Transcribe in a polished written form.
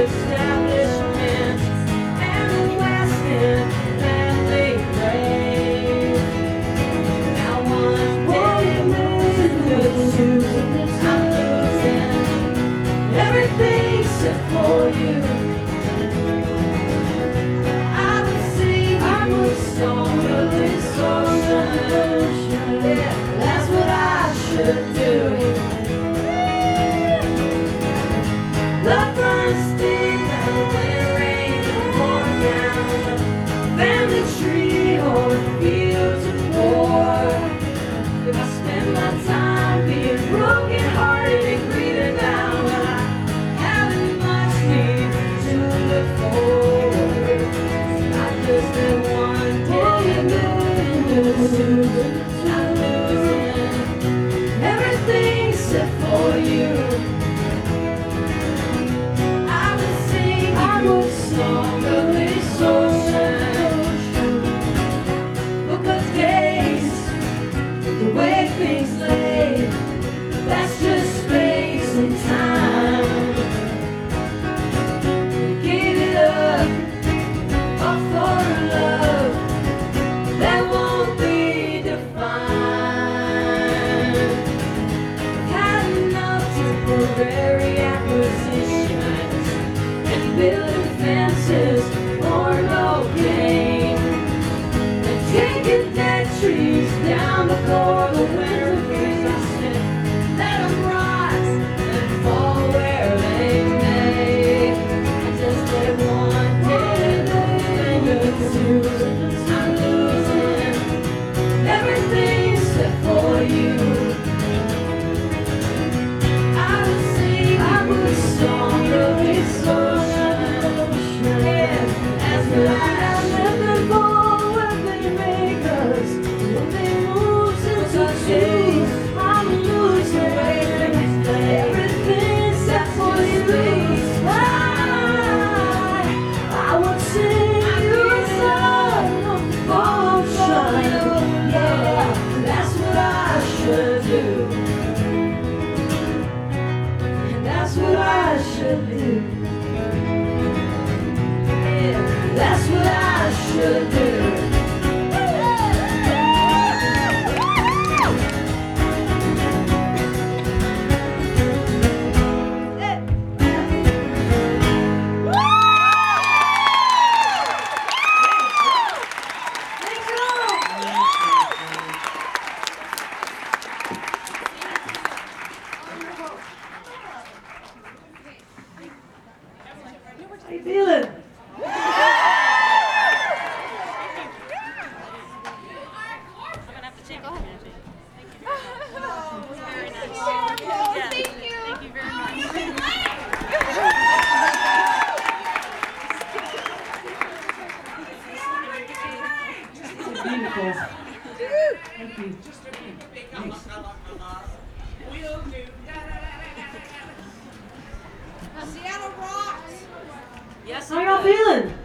establishment and the West End family grave. Now one day losing good Susan, I'm losing everything except for you. I would song of this ocean. Yeah, that's what I should do. Love runs deep and when it rains and pours down the family tree or the fields of war. If I spend my time being broken hearted and grieving bound, I haven't much need to look forward. Not just that one day Susan, I'm losing everything except for you. I would song of this ocean. Book of days, the way things lay, that's just space and time. Give it up, all for a love that won't be defined. Had enough temporary acquisitions and building fences for no gain, and taking dead trees down before the winter freezes, and let them rot and fall where they may. And just that one day Susan, I'm losing everything except for you. I would song of this ocean. Yeah, as what I let them go when they make us, when they move into trees, I'm losing everything except for you. I would sing you a song of ocean. Yeah, that's what I should do. And that's what I should do. Yeah, that's what I should do. How you feeling? Beautiful. Thank you. Thanks. Seattle rocks! Yes, how y'all feeling?